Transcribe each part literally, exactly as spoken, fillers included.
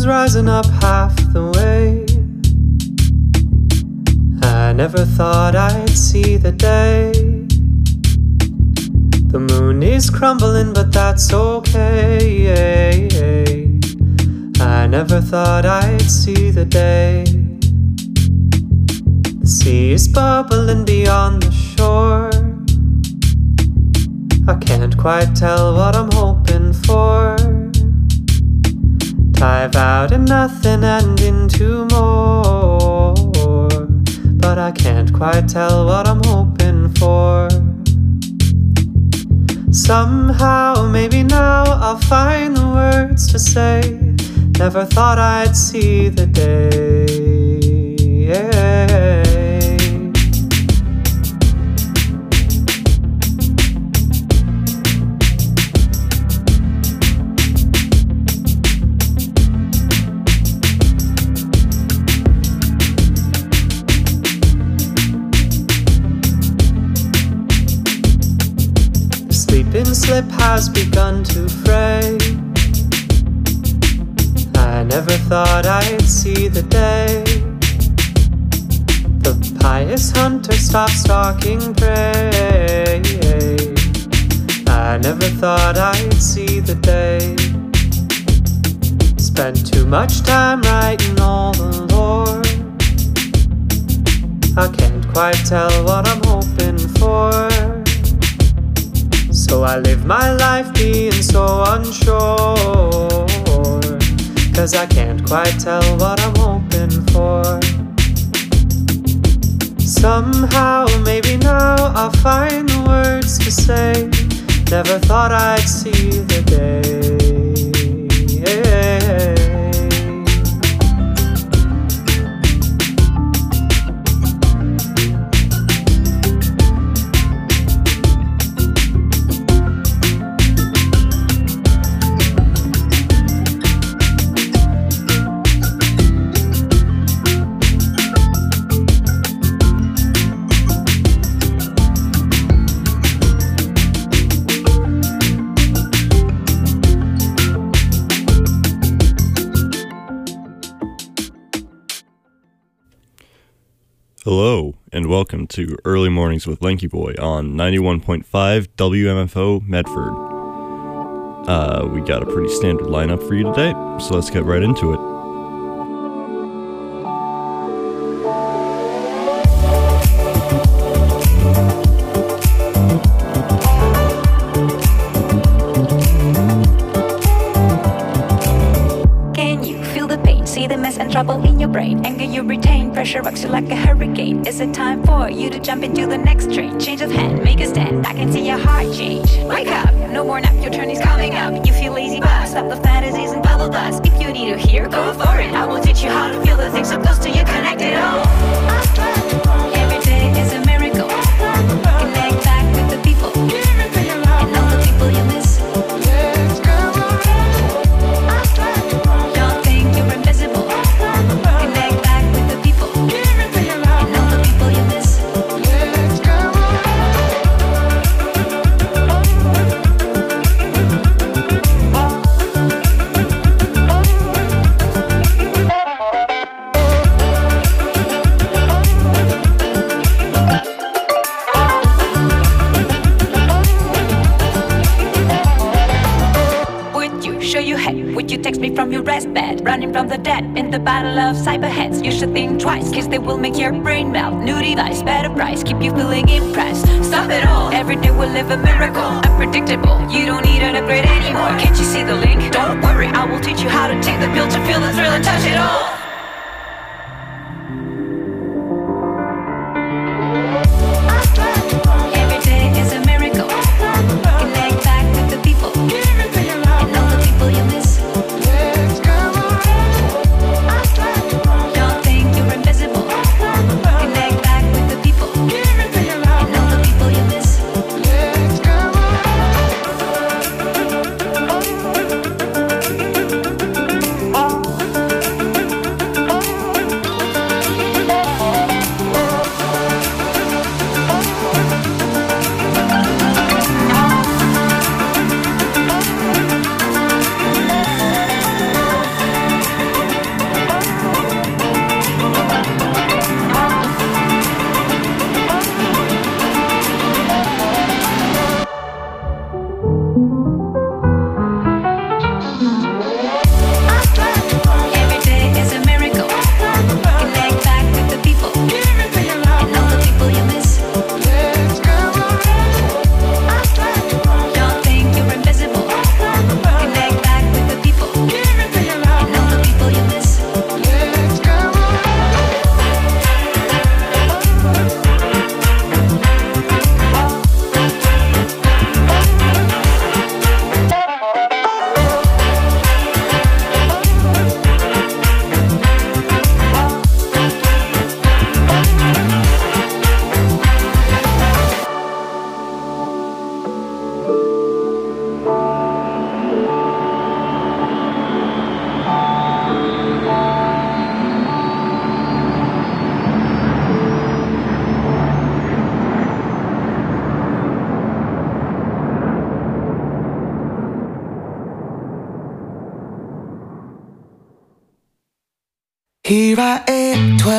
is rising up half the way. I never thought I'd see the day. The moon is crumbling, but that's okay. I never thought I'd see the day. The sea is bubbling beyond the shore. I can't quite tell what I'm hoping for. Dive out in nothing and into more, but I can't quite tell what I'm hoping for. Somehow, maybe now I'll find the words to say. Never thought I'd see the day. Yeah. Sleeping slip has begun to fray. I never thought I'd see the day. The pious hunter stopped stalking prey. I never thought I'd see the day. Spent too much time writing all the lore. I can't quite tell what I'm hoping for. So I live my life being so unsure, 'cause I can't quite tell what I'm hoping for. Somehow, maybe now I'll find the words to say. Never thought I'd see the day. Yeah. Hello, and welcome to Early Mornings with Lanky Boy on ninety-one point five W M F O Medford. Uh, we got a pretty standard lineup for you today, so let's get right into it. Trouble in your brain, anger you retain, pressure rocks you like a hurricane. Is it time for you to jump into the next train? Change of hand, make a stand, I can see your heart change. Wake up, no more nap, your turn is coming up. You feel lazy, but stop the fantasies and bubble dust. If you need to hear, go for it. I will teach you how to feel the things so close to you, connected all. Every day is a miracle. Connect back with the people and all the people you miss. Don't think you're invisible. Running from the dead in the battle of cyberheads. You should think twice, cause they will make your brain melt. New device, better price, keep you feeling impressed. Stop it all, every day we'll live a miracle. Unpredictable, you don't need an upgrade anymore. Can't you see the link? Don't worry, I will teach you how to take the pill to feel the thrill and touch it all.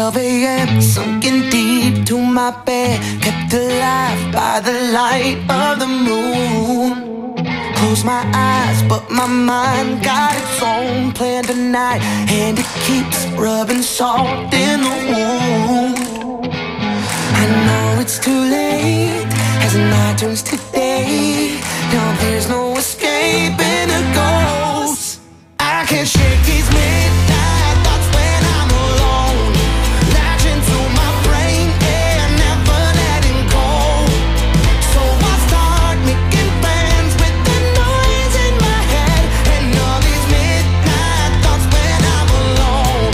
twelve a.m. sunken deep to my bed, kept alive by the light of the moon. Close my eyes, but my mind got its own plan tonight, and it keeps rubbing salt in the wound. I know it's too late as night turns to day. Now there's no escaping a ghost. I can't shake these midnight thoughts when I'm alone, latching to my brain and never letting go. So I start making plans with the noise in my head and all these midnight thoughts when I'm alone.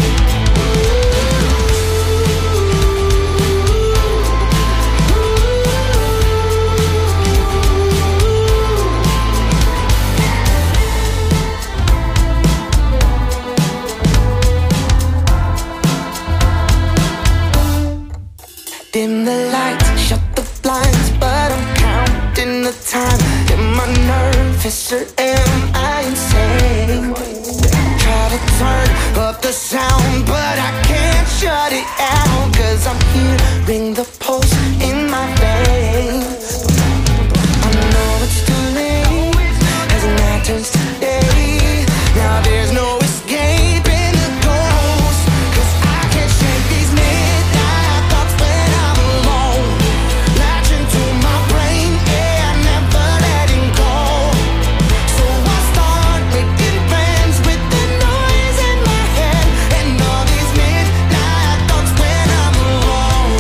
Dim the lights, shut the blinds, but I'm counting the time. Am I nervous or am I insane? Try to turn up the sound, but I can't shut it out, 'cause I'm hearing the pulse in my veins. I know it's too late as the night turns to day. Now there's no escaping the ghost, 'cause I can't shake these midnight thoughts when I'm alone, latching to my brain and never letting go. So I start making plans with the noise in my head and all these midnight thoughts when I'm alone.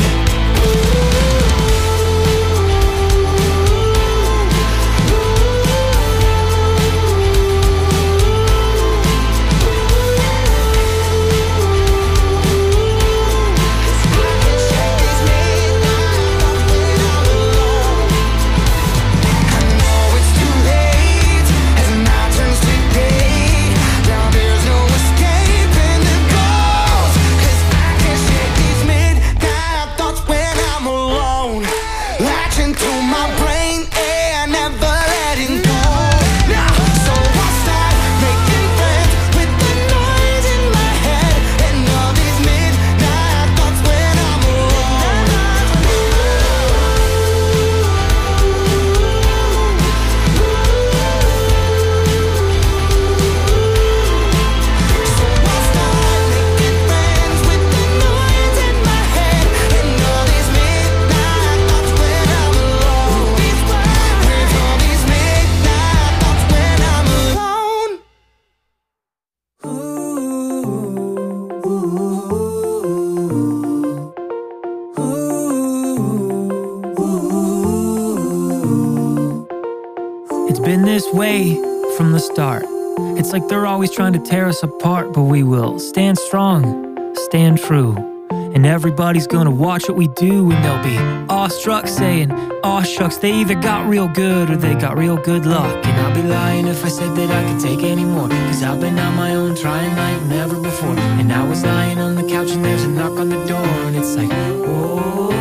It's been this way from the start. It's like they're always trying to tear us apart, but we will stand strong, stand true. And everybody's gonna watch what we do, and they'll be awestruck saying, aw shucks, they either got real good or they got real good luck. And I'd be lying if I said that I could take any more, 'cause I've been on my own trying like never before. And I was lying on the couch and there's a knock on the door, and it's like, whoa,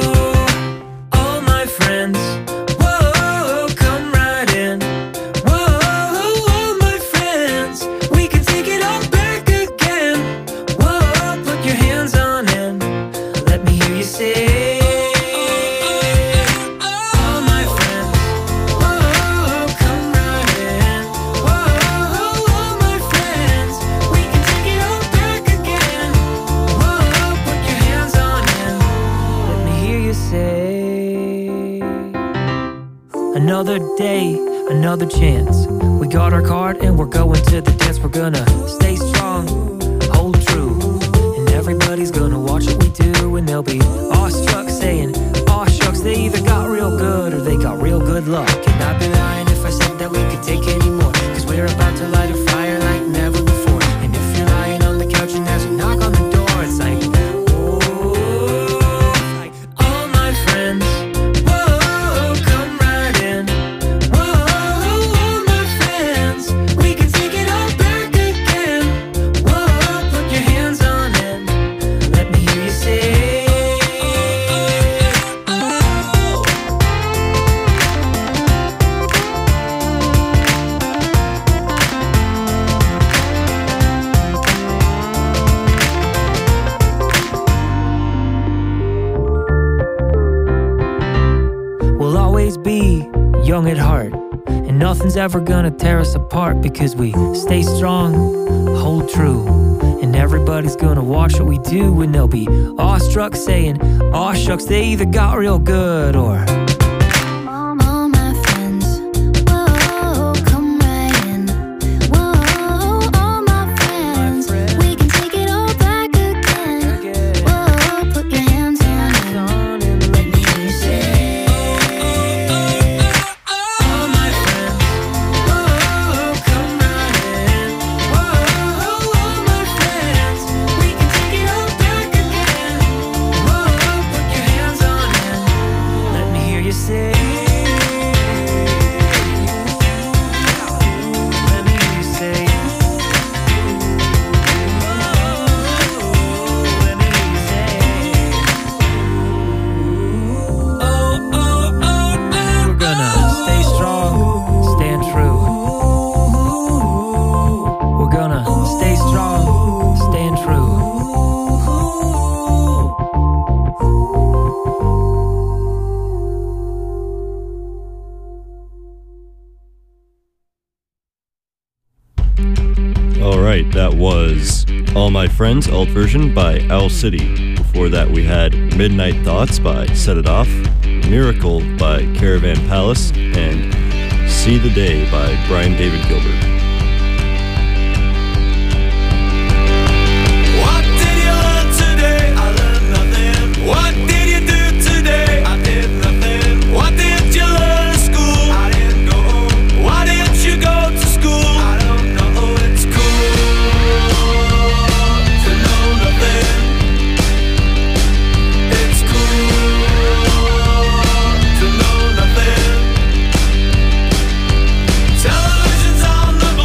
all my friends, whoa, come right in. Whoa, all my friends, we can take it all back again. Whoa, put your hands on it, let me hear you say, all my friends, whoa, come right in. Whoa, all my friends, we can take it all back again. Whoa, put your hands on it, let me hear you say, another day, another chance. We got our card and we're going to the dance. We're gonna stay strong, hold true, and everybody's gonna watch what we do, and they'll be awestruck saying, aw shucks, they either got real good or they got real good luck. And I'd be lying if I said that we could take any more, 'cause we're about to light a fire like never before. And if you're lying on the couch and there's a knock on the door, it's like, oh, all my friends, whoa, come right in. Whoa, all my friends, we can take it all back again. Whoa, put your hands on it, let me hear you say, oh, always be young at heart, and nothing's ever gonna tear us apart because we stay strong, hold true, and everybody's gonna watch what we do, and they'll be awestruck saying, aw shucks, they either got real good or that was All My Friends, alt version by Owl City. Before that we had Midnight Thoughts by Set It Off, Miracle by Caravan Palace, and See the Day by Brian David Gilbert. What did you learn today? I learned nothing. What did you do today? I did nothing. What did you learn at school? I didn't go home. Why didn't you go to school? I don't know. It's cool. Television's on the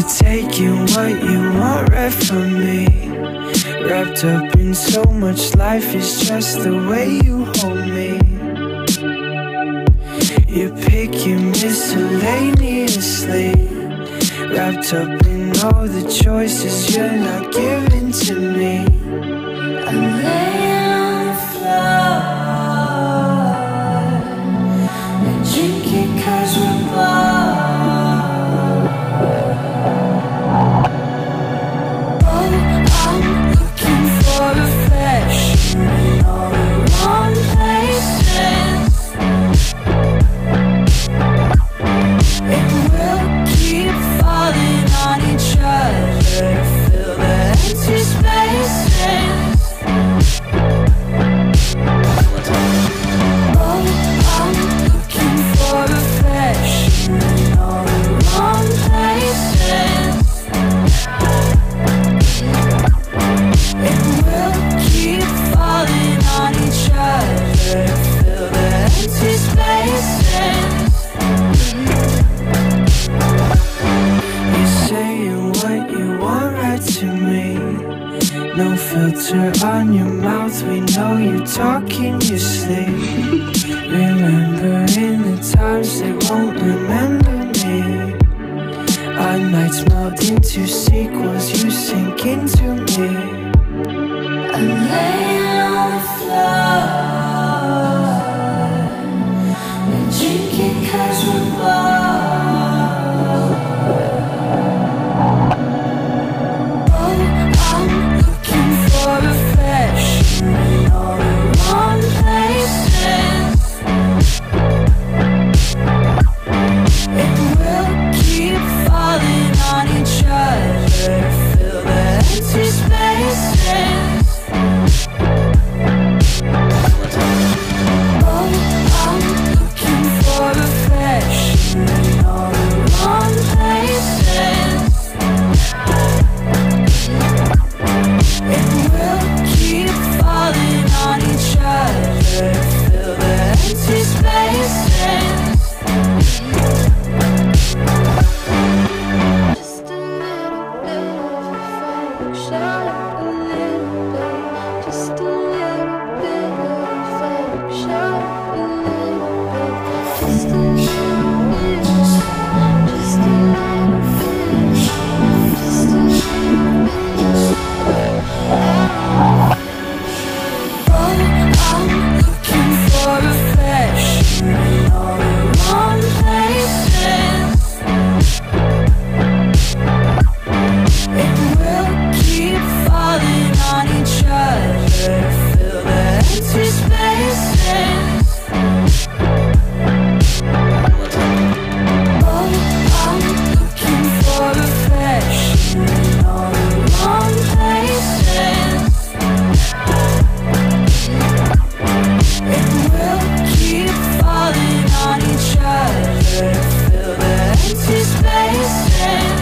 taking what you want right from me. Wrapped up in so much, life is just the way you hold me. You're picking miscellaneously, wrapped up in all the choices you're not giving to me. I'm laying on the floor, we're drinking cause we're bored. Oh, I'm looking for affection in all the wrong places, and we'll keep falling on each other to fill the empty spaces. Oh, I'm looking for affection in all the wrong places, and we'll keep falling on each other to fill the empty spaces. You're saying what you want right to me. No filter on your mouth, we know you talk in your sleep. Remembering the times they won't remember me. Our nights melt into sequels, you sink into me. I'm laying on the floor, we're drinking cause we're bored. Oh, I'm looking for affection in all the wrong places, and we'll keep falling on each other to fill the empty spaces. Oh, I'm looking for affection in all the wrong places, and we'll keep falling on each other to fill the empty spaces. Just a little bit of affection, a little bit. Just a little bit of affection, a little bit. Just a little bit, just a little bit, just a little bit. Oh, I'm looking for affection in all the wrong places, and we'll keep falling on each other to fill the empty spaces. Oh, I'm looking for affection in all the wrong places, and we'll keep falling on each other to fill the empty spaces.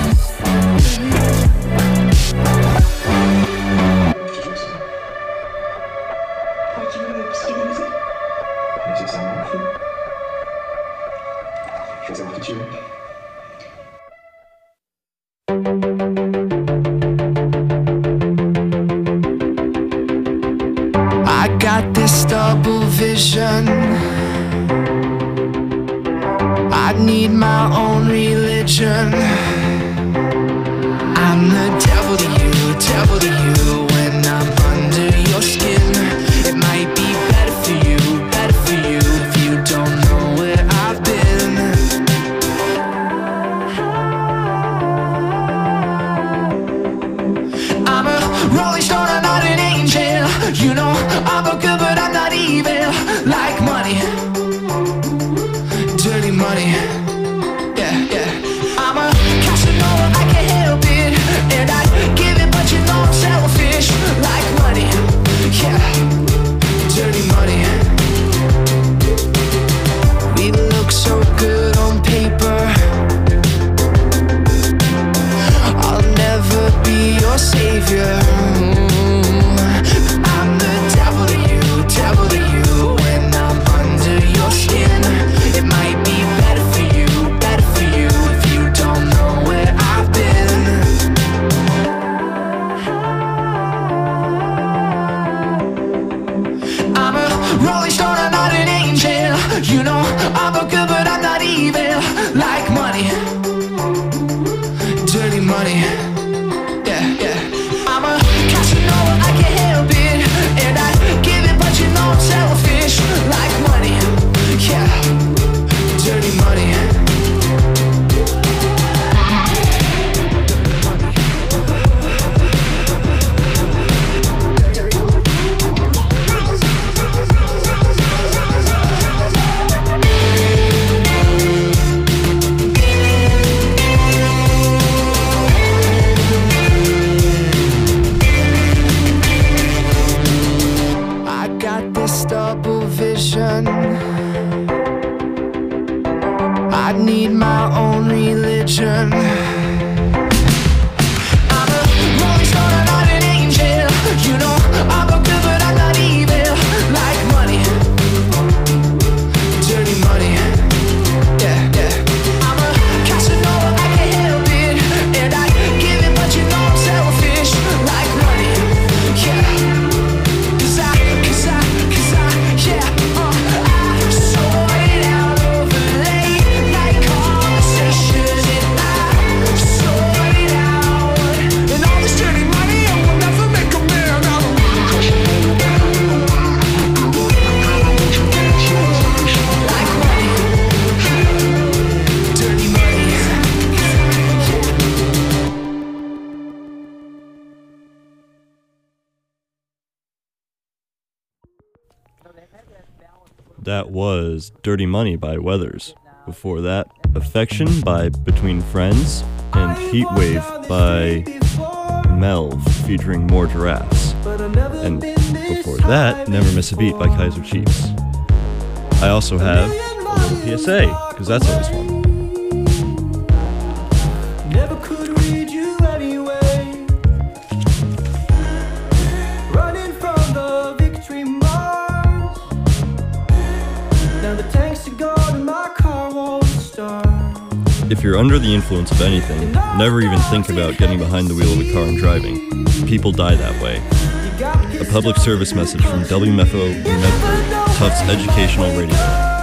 I got this double vision. I need my own religion. I'm the devil to you, devil to you when I'm under your skin. It might be better for you, better for you if you don't know where I've been. I'm a rolling stone, I'm not an angel. You know I'm a good but I'm not evil. Like money, dirty money. Yeah, yeah. I'm a Casanova, I can't help it, and I give it but you know I'm selfish. You know, I'm a good but I'm not evil. Like money, dirty money. Yeah, yeah. I'm a Casanova, I can't help it. And I give it but you know I'm selfish. Like money, yeah, dirty money. I need my own religion. I'm a rolling stone, I'm not an angel. You know, I'm a good but I'm not evil. Like money, dirty money. Yeah, yeah. I'm a Casanova, I can't help it. And I give it but you know I'm selfish. Like money, yeah. Cause I, cause I, cause I, yeah, uh, I sort it out over late night conversations, and I sort it out. And all this dirty money, I will never make a man out of me. Like money, dirty money. That was Dirty Money by Weathers. Before that, Affection by Between Friends, and Heat Wave by Melv featuring More Giraffes. And before that, Never Miss a Beat by Kaiser Chiefs. I also have a little P S A, because that's always fun. Never could read you anyway. Running from the victory march. Now the tanks are gone and my car won't start. If you're under the influence of anything, never even think about getting behind the wheel of a car and driving. People die that way. A public service message from W M F O in Medford, Tufts Educational Radio.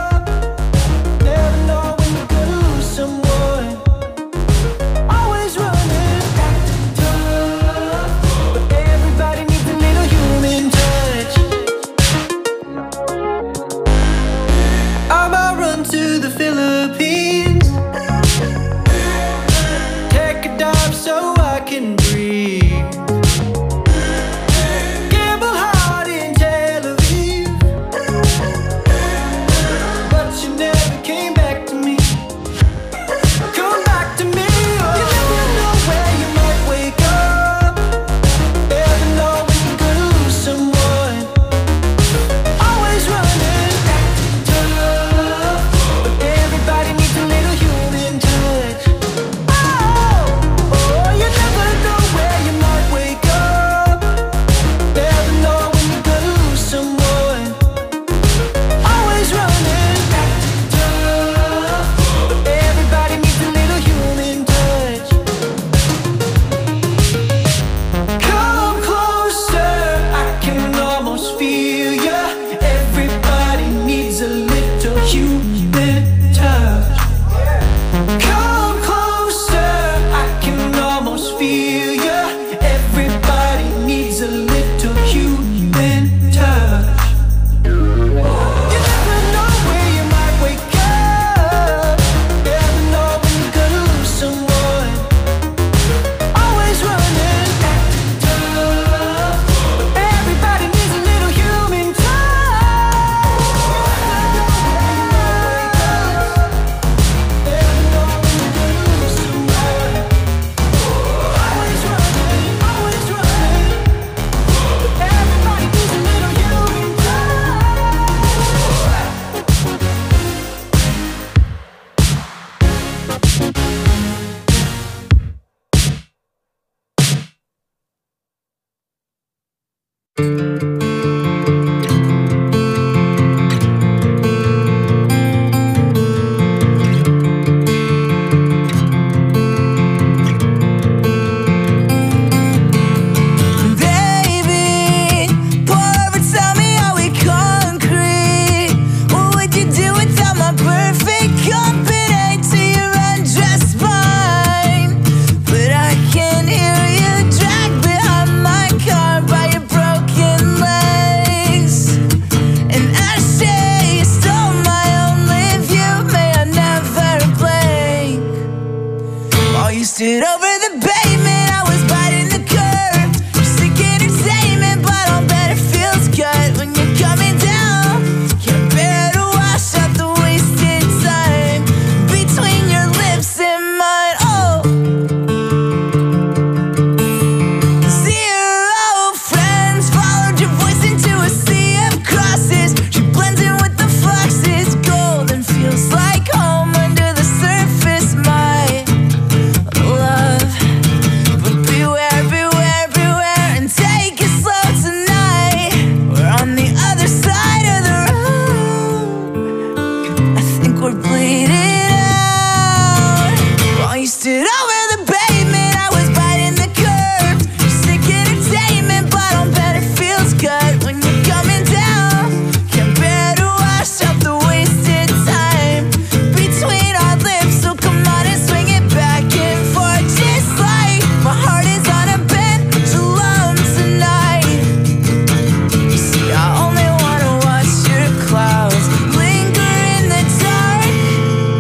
Never know when you're gonna lose someone. Always running back to tough. But everybody needs a little human touch. I might run to the Philippines. Take a dive so I can breathe. Gamble hard in Tel Aviv. But you never came back to me. Come back to me. Oh. You never know where you might wake up. Never know when you're gonna lose someone. Always running back to tough. But everybody needs a little human touch. Oh, oh, you never know where you might wake up. Never know when you're gonna lose someone. Always running back to tough. But everybody needs a little human touch. Come closer, I can almost feel ya. Everybody needs a little human touch. Come closer, I can almost feel ya. Everybody needs a little human touch. You never know where you might wake up. Never know when you're gonna lose someone. Always running back to tough. But everybody needs a little human touch. or bleed it out. While you stood over the pavement, I was biting the curb. Sick entertainment, but I'll bet it feels good when you're coming down. Can't bear to wash out the wasted time between our lips, so come on and swing it back and forth. Just like my heart is on a pendulum tonight. You see, I only wanna watch your clouds linger in the dark.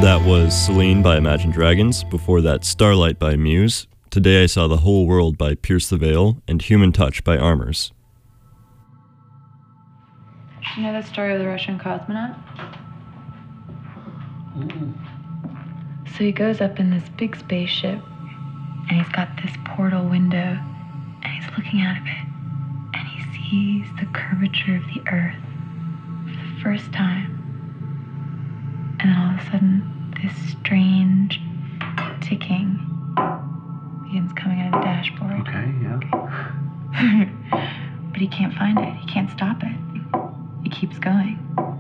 That was Celine by Imagine Dragons. Before that, Starlight by Muse. Today I Saw the Whole World by Pierce the Veil. And Human Touch by Armors. You know the story of the Russian cosmonaut? Mm. So he goes up in this big spaceship, and he's got this portal window, and he's looking out of it, and he sees the curvature of the Earth for the first time. And then all of a sudden, this strange ticking begins coming out of the dashboard. Okay, yeah. Okay. But he can't find it. He can't stop it. He keeps going.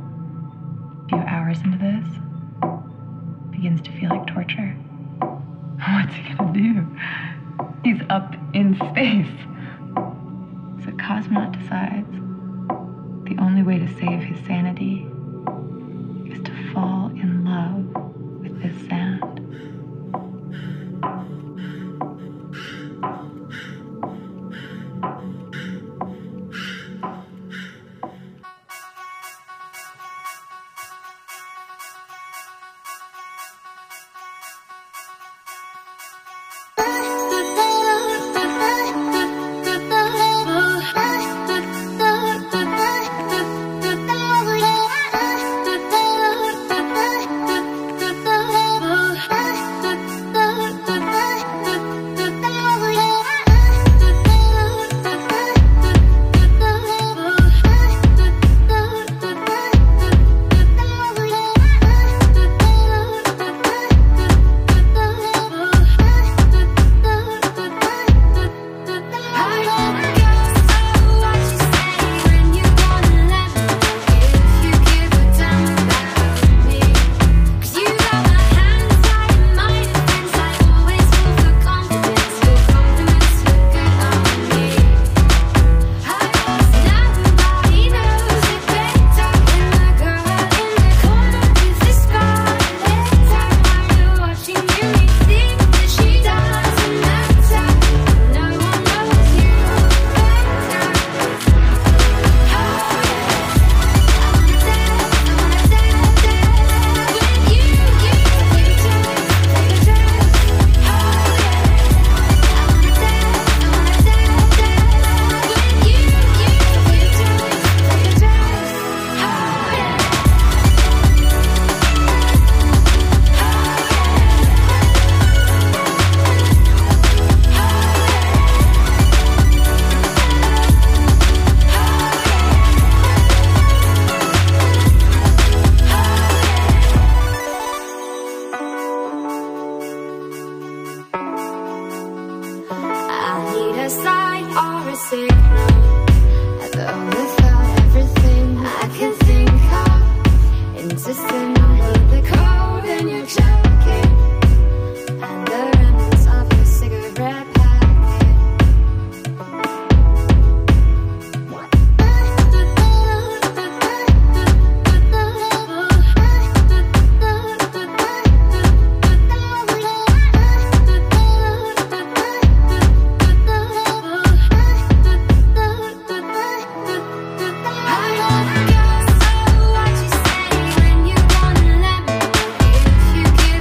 A few hours into this, begins to feel like torture. What's he gonna do? He's up in space. So Cosmonaut decides the only way to save his sanity is to fall in love with this sound. If you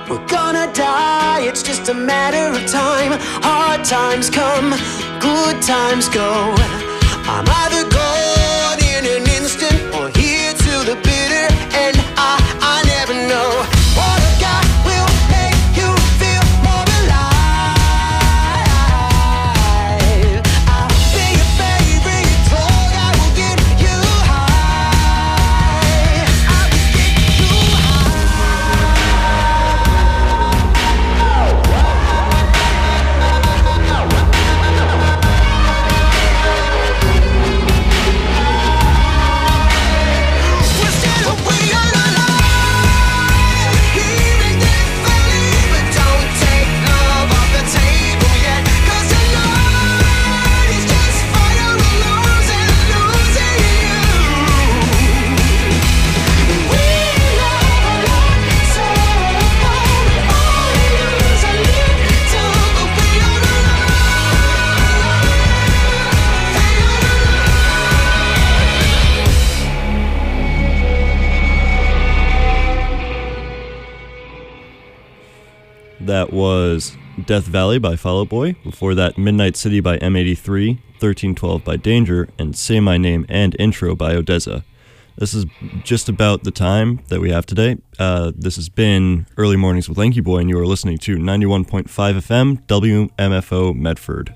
we're gonna die, it's just a matter of time. Hard times come, good times go. I'm either gone in an instant or here till the bitter end. I, I never know. What I've got will make you feel more alive. I'll be your favorite drug, I will get you high. I will get you That was Death Valley by Fall Out Boy. Before that, Midnight City by M eighty-three, thirteen twelve by Danger, and Say My Name and Intro by Odessa. This is just about the time that we have today. Uh, this has been Early Mornings with Lanky Boy, and you are listening to ninety-one point five F M, W M F O Medford.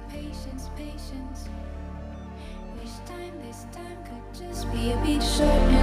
Be a bit short